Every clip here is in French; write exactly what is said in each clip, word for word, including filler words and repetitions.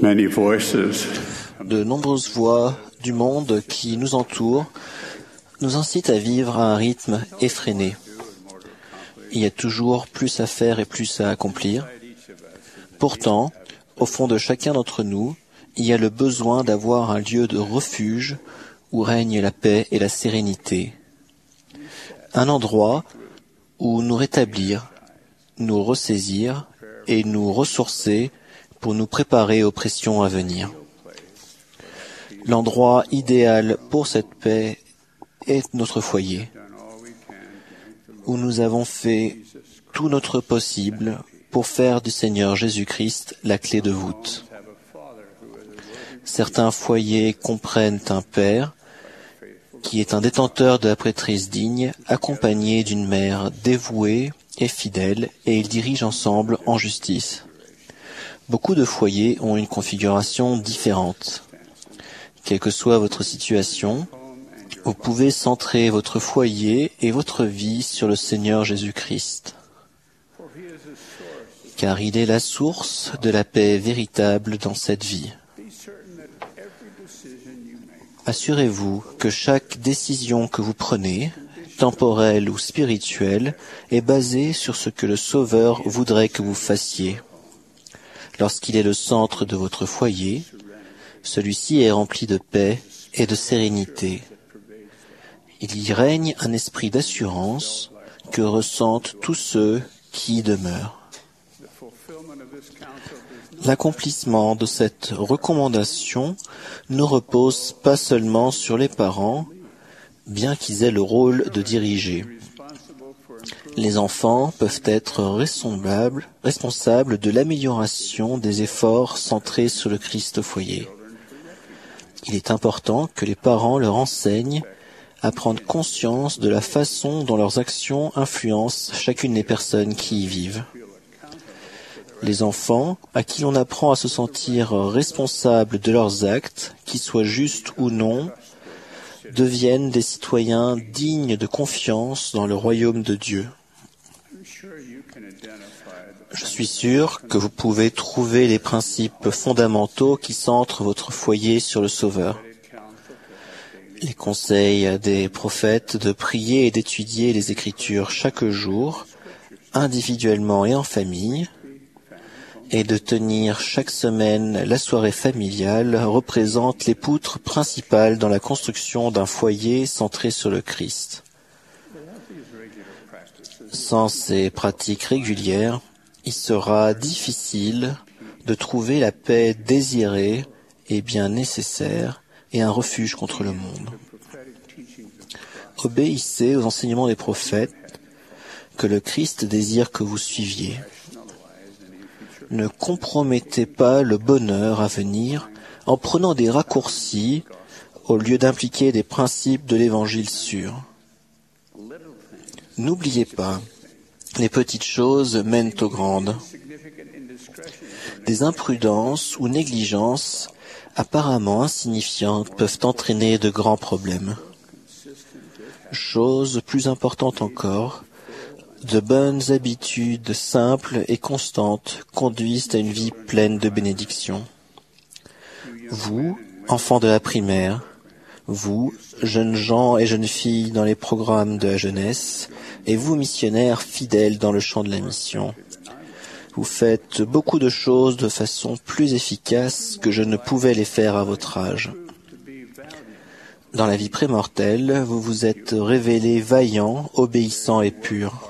many voices. De nombreuses voix du monde qui nous entourent nous incitent à vivre à un rythme effréné. Il y a toujours plus à faire et plus à accomplir. Pourtant, au fond de chacun d'entre nous, il y a le besoin d'avoir un lieu de refuge où règne la paix et la sérénité. Un endroit où nous rétablir, nous ressaisir et nous ressourcer pour nous préparer aux pressions à venir. L'endroit idéal pour cette paix est notre foyer, où nous avons fait tout notre possible pour faire du Seigneur Jésus-Christ la clé de voûte. Certains foyers comprennent un père qui est un détenteur de la prêtrise digne, accompagné d'une mère dévouée et fidèle, et ils dirigent ensemble en justice. Beaucoup de foyers ont une configuration différente. Quelle que soit votre situation, vous pouvez centrer votre foyer et votre vie sur le Seigneur Jésus-Christ, car il est la source de la paix véritable dans cette vie. Assurez-vous que chaque décision que vous prenez, temporelle ou spirituelle, est basée sur ce que le Sauveur voudrait que vous fassiez. Lorsqu'il est le centre de votre foyer, celui-ci est rempli de paix et de sérénité. Il y règne un esprit d'assurance que ressentent tous ceux qui y demeurent. L'accomplissement de cette recommandation ne repose pas seulement sur les parents, bien qu'ils aient le rôle de diriger. Les enfants peuvent être responsables, responsables de l'amélioration des efforts centrés sur le Christ au foyer. Il est important que les parents leur enseignent à prendre conscience de la façon dont leurs actions influencent chacune des personnes qui y vivent. Les enfants, à qui l'on apprend à se sentir responsables de leurs actes, qu'ils soient justes ou non, deviennent des citoyens dignes de confiance dans le royaume de Dieu. Je suis sûr que vous pouvez trouver les principes fondamentaux qui centrent votre foyer sur le Sauveur. Les conseils des prophètes de prier et d'étudier les Écritures chaque jour, individuellement et en famille, et de tenir chaque semaine la soirée familiale représentent les poutres principales dans la construction d'un foyer centré sur le Christ. Sans ces pratiques régulières, il sera difficile de trouver la paix désirée et bien nécessaire et un refuge contre le monde. Obéissez aux enseignements des prophètes que le Christ désire que vous suiviez. Ne compromettez pas le bonheur à venir en prenant des raccourcis au lieu d'impliquer des principes de l'Évangile sûr. N'oubliez pas, les petites choses mènent aux grandes. Des imprudences ou négligences apparemment insignifiantes peuvent entraîner de grands problèmes. Chose plus importante encore, de bonnes habitudes simples et constantes conduisent à une vie pleine de bénédictions. Vous, enfants de la primaire, vous, jeunes gens et jeunes filles dans les programmes de la jeunesse, et vous, missionnaires fidèles dans le champ de la mission, vous faites beaucoup de choses de façon plus efficace que je ne pouvais les faire à votre âge. Dans la vie prémortelle, vous vous êtes révélés vaillants, obéissants et purs.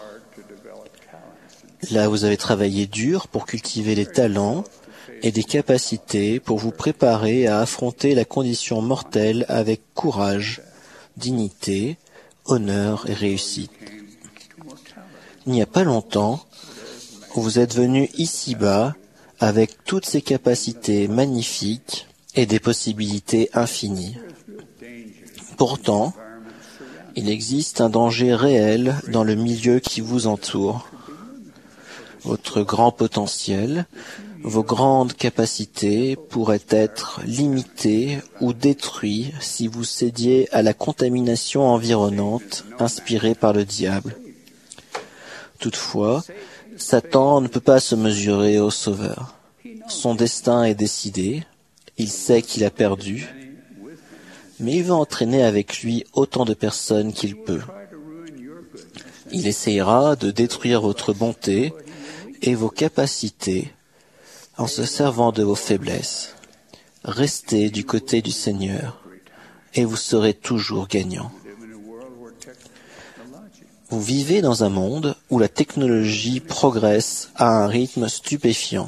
Là, vous avez travaillé dur pour cultiver les talents et des capacités pour vous préparer à affronter la condition mortelle avec courage, dignité, honneur et réussite. Il n'y a pas longtemps, vous êtes venus ici-bas avec toutes ces capacités magnifiques et des possibilités infinies. Pourtant, il existe un danger réel dans le milieu qui vous entoure. Votre grand potentiel, vos grandes capacités pourraient être limitées ou détruites si vous cédiez à la contamination environnante inspirée par le diable. Toutefois, Satan ne peut pas se mesurer au Sauveur. Son destin est décidé, il sait qu'il a perdu, mais il veut entraîner avec lui autant de personnes qu'il peut. Il essayera de détruire votre bonté et vos capacités en se servant de vos faiblesses. Restez du côté du Seigneur et vous serez toujours gagnant. Vous vivez dans un monde où la technologie progresse à un rythme stupéfiant.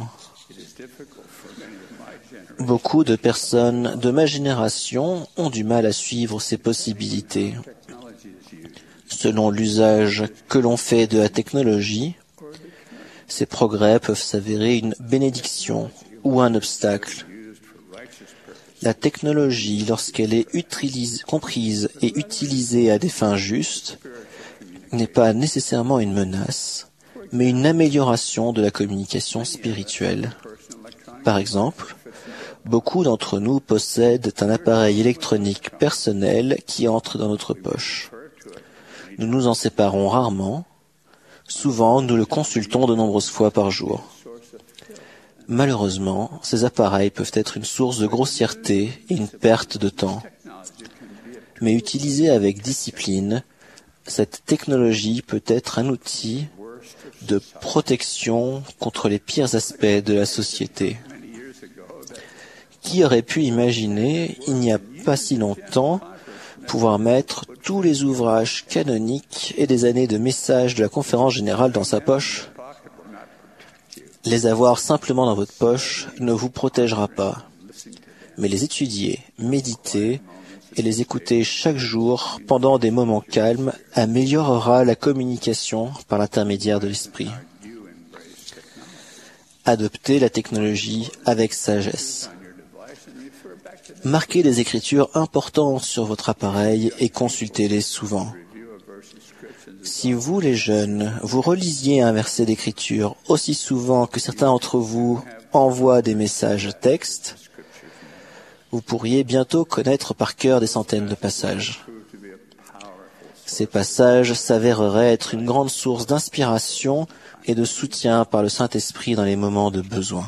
Beaucoup de personnes de ma génération ont du mal à suivre ces possibilités. Selon l'usage que l'on fait de la technologie, ces progrès peuvent s'avérer une bénédiction ou un obstacle. La technologie, lorsqu'elle est utilisée, comprise et utilisée à des fins justes, n'est pas nécessairement une menace, mais une amélioration de la communication spirituelle. Par exemple, beaucoup d'entre nous possèdent un appareil électronique personnel qui entre dans notre poche. Nous nous en séparons rarement. Souvent, nous le consultons de nombreuses fois par jour. Malheureusement, ces appareils peuvent être une source de grossièreté et une perte de temps. Mais utilisée avec discipline, cette technologie peut être un outil de protection contre les pires aspects de la société. Qui aurait pu imaginer, il n'y a pas si longtemps, pouvoir mettre tous les ouvrages canoniques et des années de messages de la conférence générale dans sa poche? Les avoir simplement dans votre poche ne vous protégera pas, mais les étudier, méditer et les écouter chaque jour pendant des moments calmes améliorera la communication par l'intermédiaire de l'esprit. Adoptez la technologie avec sagesse. Marquez des écritures importantes sur votre appareil et consultez-les souvent. Si vous, les jeunes, vous relisiez un verset d'écriture aussi souvent que certains d'entre vous envoient des messages textes, vous pourriez bientôt connaître par cœur des centaines de passages. Ces passages s'avéreraient être une grande source d'inspiration et de soutien par le Saint-Esprit dans les moments de besoin.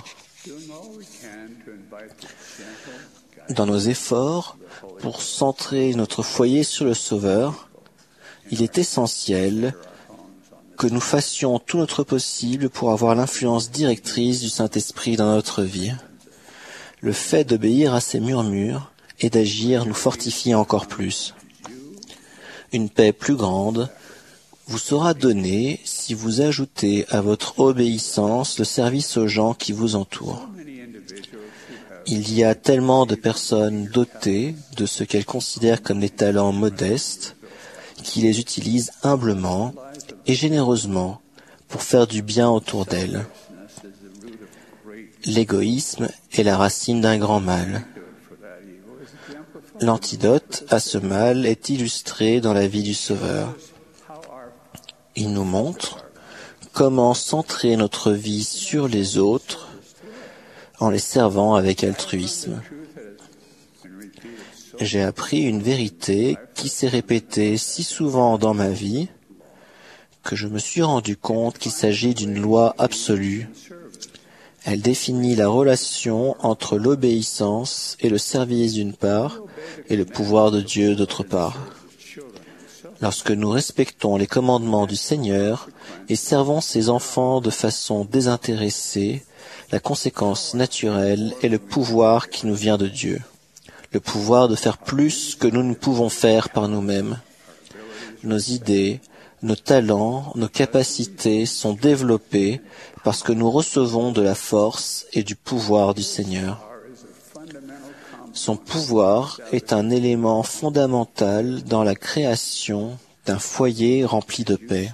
Dans nos efforts pour centrer notre foyer sur le Sauveur, il est essentiel que nous fassions tout notre possible pour avoir l'influence directrice du Saint-Esprit dans notre vie. Le fait d'obéir à ses murmures et d'agir nous fortifie encore plus. Une paix plus grande vous sera donnée si vous ajoutez à votre obéissance le service aux gens qui vous entourent. Il y a tellement de personnes dotées de ce qu'elles considèrent comme des talents modestes qui les utilisent humblement et généreusement pour faire du bien autour d'elles. L'égoïsme est la racine d'un grand mal. L'antidote à ce mal est illustré dans la vie du Sauveur. Il nous montre comment centrer notre vie sur les autres en les servant avec altruisme. J'ai appris une vérité qui s'est répétée si souvent dans ma vie que je me suis rendu compte qu'il s'agit d'une loi absolue. Elle définit la relation entre l'obéissance et le service d'une part et le pouvoir de Dieu d'autre part. Lorsque nous respectons les commandements du Seigneur et servons ses enfants de façon désintéressée, la conséquence naturelle est le pouvoir qui nous vient de Dieu, le pouvoir de faire plus que nous ne pouvons faire par nous-mêmes. Nos idées, nos talents, nos capacités sont développés parce que nous recevons de la force et du pouvoir du Seigneur. Son pouvoir est un élément fondamental dans la création d'un foyer rempli de paix.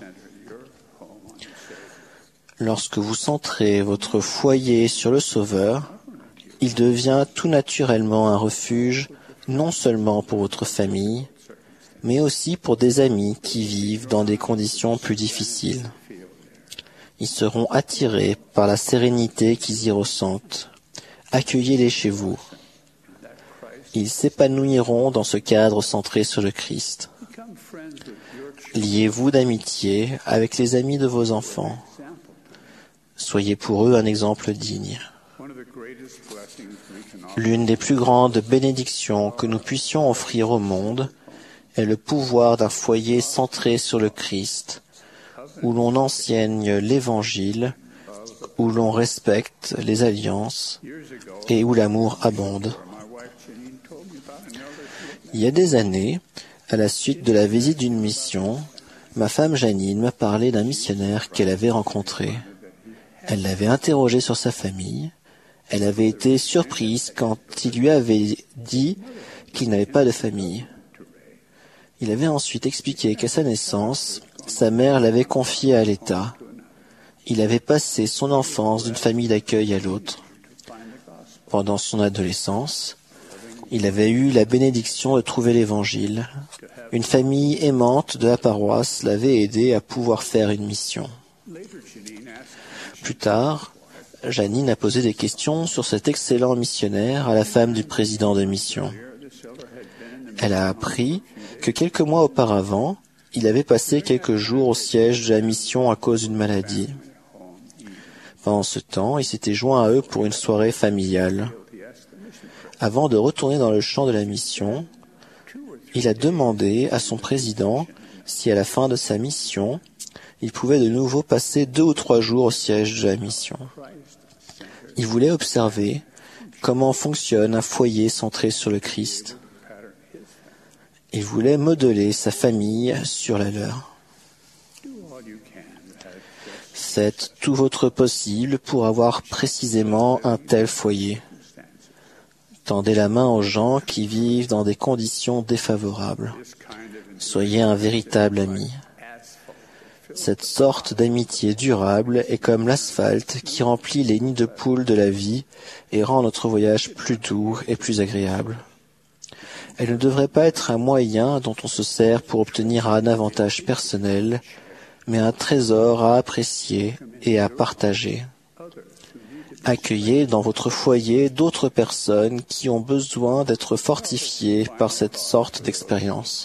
Lorsque vous centrez votre foyer sur le Sauveur, il devient tout naturellement un refuge non seulement pour votre famille, mais aussi pour des amis qui vivent dans des conditions plus difficiles. Ils seront attirés par la sérénité qu'ils y ressentent. Accueillez-les chez vous. Ils s'épanouiront dans ce cadre centré sur le Christ. Liez-vous d'amitié avec les amis de vos enfants. Soyez pour eux un exemple digne. L'une des plus grandes bénédictions que nous puissions offrir au monde est le pouvoir d'un foyer centré sur le Christ, où l'on enseigne l'Évangile, où l'on respecte les alliances et où l'amour abonde. Il y a des années, à la suite de la visite d'une mission, ma femme Janine m'a parlé d'un missionnaire qu'elle avait rencontré. Elle l'avait interrogé sur sa famille. Elle avait été surprise quand il lui avait dit qu'il n'avait pas de famille. Il avait ensuite expliqué qu'à sa naissance, sa mère l'avait confié à l'État. Il avait passé son enfance d'une famille d'accueil à l'autre. Pendant son adolescence, il avait eu la bénédiction de trouver l'Évangile. Une famille aimante de la paroisse l'avait aidé à pouvoir faire une mission. Plus tard, Janine a posé des questions sur cet excellent missionnaire à la femme du président de mission. Elle a appris que quelques mois auparavant, il avait passé quelques jours au siège de la mission à cause d'une maladie. Pendant ce temps, il s'était joint à eux pour une soirée familiale. Avant de retourner dans le champ de la mission, il a demandé à son président si à la fin de sa mission, il pouvait de nouveau passer deux ou trois jours au siège de la mission. Il voulait observer comment fonctionne un foyer centré sur le Christ. Il voulait modeler sa famille sur la leur. Faites tout votre possible pour avoir précisément un tel foyer. Tendez la main aux gens qui vivent dans des conditions défavorables. Soyez un véritable ami. Cette sorte d'amitié durable est comme l'asphalte qui remplit les nids de poules de la vie et rend notre voyage plus doux et plus agréable. Elle ne devrait pas être un moyen dont on se sert pour obtenir un avantage personnel, mais un trésor à apprécier et à partager. Accueillez dans votre foyer d'autres personnes qui ont besoin d'être fortifiées par cette sorte d'expérience.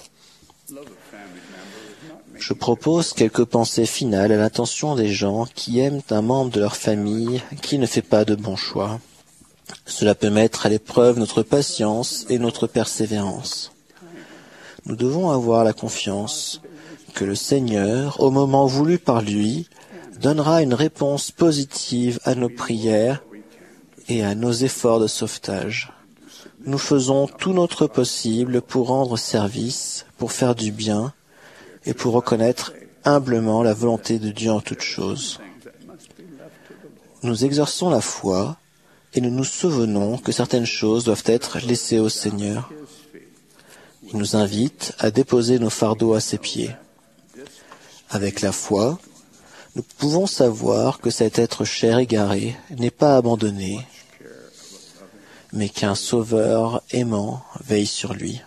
Je propose quelques pensées finales à l'intention des gens qui aiment un membre de leur famille qui ne fait pas de bons choix. Cela peut mettre à l'épreuve notre patience et notre persévérance. Nous devons avoir la confiance que le Seigneur, au moment voulu par lui, donnera une réponse positive à nos prières et à nos efforts de sauvetage. Nous faisons tout notre possible pour rendre service, pour faire du bien et pour reconnaître humblement la volonté de Dieu en toutes choses. Nous exerçons la foi et nous nous souvenons que certaines choses doivent être laissées au Seigneur. Il nous invite à déposer nos fardeaux à ses pieds. Avec la foi, nous pouvons savoir que cet être cher égaré n'est pas abandonné, mais qu'un Sauveur aimant veille sur lui.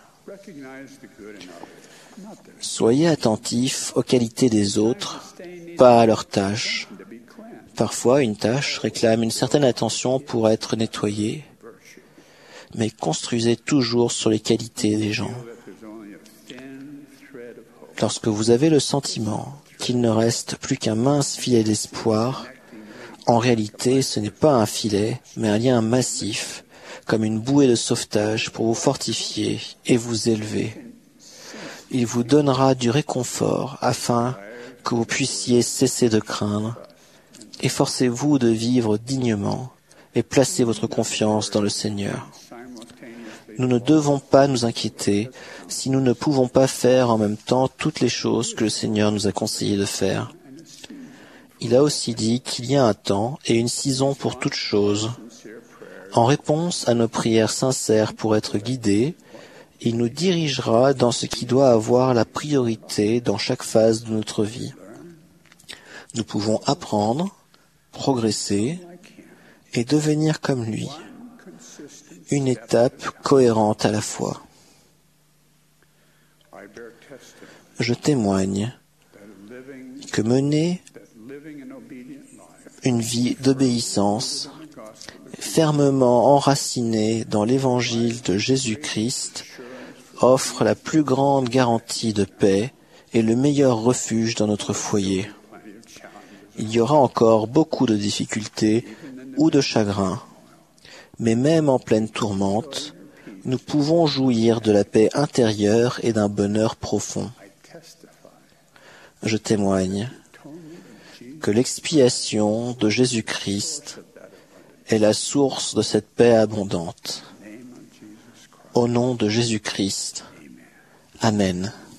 Soyez attentifs aux qualités des autres, pas à leurs tâches. Parfois, une tâche réclame une certaine attention pour être nettoyée, mais construisez toujours sur les qualités des gens. Lorsque vous avez le sentiment qu'il ne reste plus qu'un mince filet d'espoir, en réalité, ce n'est pas un filet, mais un lien massif, comme une bouée de sauvetage pour vous fortifier et vous élever. Il vous donnera du réconfort afin que vous puissiez cesser de craindre. Efforcez-vous de vivre dignement et placez votre confiance dans le Seigneur. Nous ne devons pas nous inquiéter si nous ne pouvons pas faire en même temps toutes les choses que le Seigneur nous a conseillé de faire. Il a aussi dit qu'il y a un temps et une saison pour toutes choses. En réponse à nos prières sincères pour être guidés, il nous dirigera dans ce qui doit avoir la priorité dans chaque phase de notre vie. Nous pouvons apprendre, progresser et devenir comme lui, une étape cohérente à la fois. Je témoigne que mener une vie d'obéissance fermement enracinée dans l'évangile de Jésus-Christ offre la plus grande garantie de paix et le meilleur refuge dans notre foyer. Il y aura encore beaucoup de difficultés ou de chagrins, Mais même en pleine tourmente, nous pouvons jouir de la paix intérieure et d'un bonheur profond. Je témoigne que l'expiation de Jésus-Christ est la source de cette paix abondante. Au nom de Jésus-Christ. Amen.